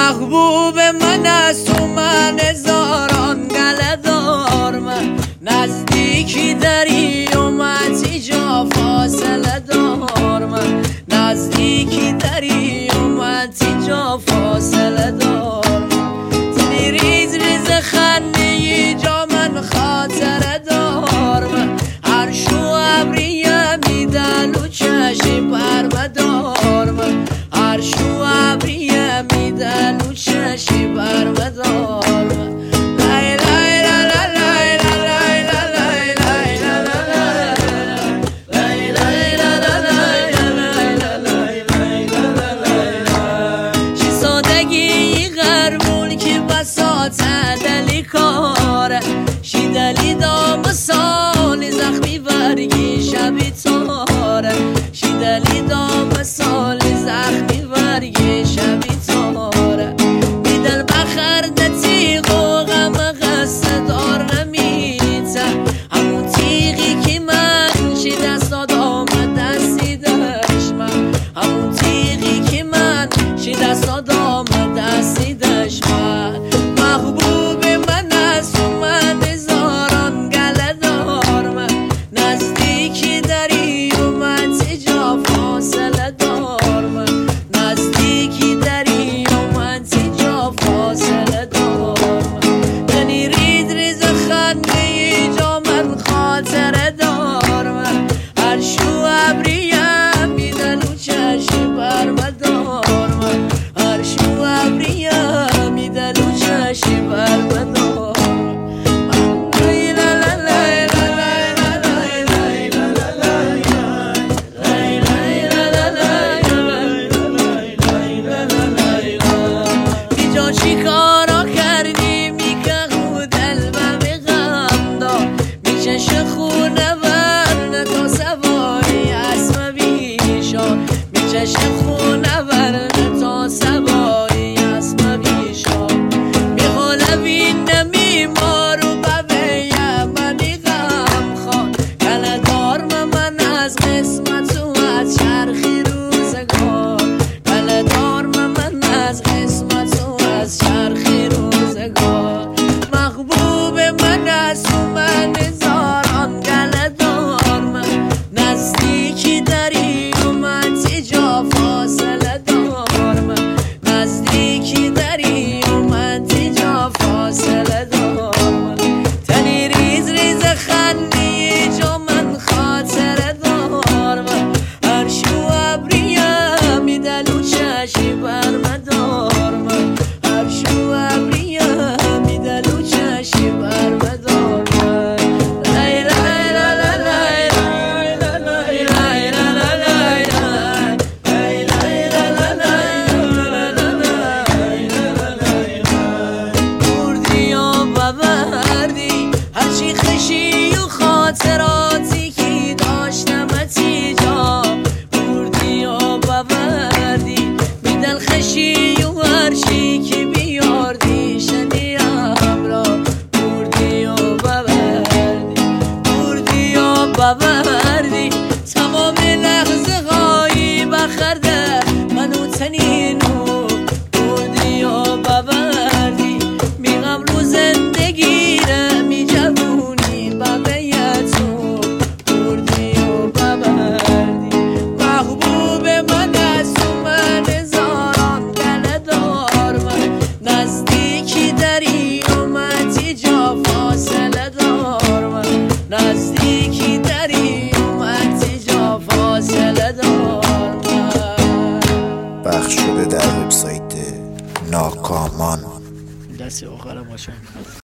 محبوب من است و من هزاران گله دار، من نزدیکی داری و من جا فاصله دار، من نزدیکی داری و من جا فاصله دار، تنی ریز ریز خنده جا من خاطره دار، من عرش و ابریه میدن و چشم پرمدار، من عرش و ابریه میدن و چشم پرمدار، من دلی کاره شی دلی دام سالی زخمی ورگی شبی تاره، شی دلی دام سالی زخمی ورگی شبی تاره، میدل بخرد تیغ و غم قصد دار نمیته، همون تیغی که من شی دستا دام دستی دشمن، همون تیغی که من شی دستا دام دستی دشمن، محبوب من است و من هزاران گله دار، من نزدیکی داری و من جا فاصله دار، من نزدیکی داری و من جا فاصله دار، من تنی رید ریز خنده جا من خاطره دار، من عرش و ابریه میدن و چشم پرمدار، من عرش و ابریه میدن و چشم پرمدار، بیجا چی کارا کردی میگه خود البم غم دار، میچش خونه ورنه تا سواری اسم بیشار، میچش خونه ورنه تا سواری اسم بیشار، میخولوین نمیمار و ببه منی غم خواد، گله دار من از قسمت و از چرخی روزگار، گله دار من از قسمت و از چرخی روزگار، محبوب من است و من هزاران گله دار، من نزدیکی داری و من جا فاصله دار، من نزدیکی داری و من جا فاصله دار، من تنی ریز ریز خنده جا من خاطره دار، من عرش و ابریه میدن و چشم پرمدار، من عرش و ابریه میدن و چشم پرمدار، هرچی خشی و خاطراتی که داشتم اتیجا بردی و ببردی، میدل خشی و هرچی که بیاردی شدیم را بردی و ببردی، بردی و ببردی، تمام لحظه هایی بخرده منو تنینو بردی و ببردی، میغم رو زندگی را میجوونی بقیتو بردی و ببردی، محبوب من است و من هزاران گله دار، من نزدیکی داری و من جا فاصله دار، من نزدیکی داری و من جا فاصله دار، من پخش شده در وبسایت ناکامان. دست آخرم باشم.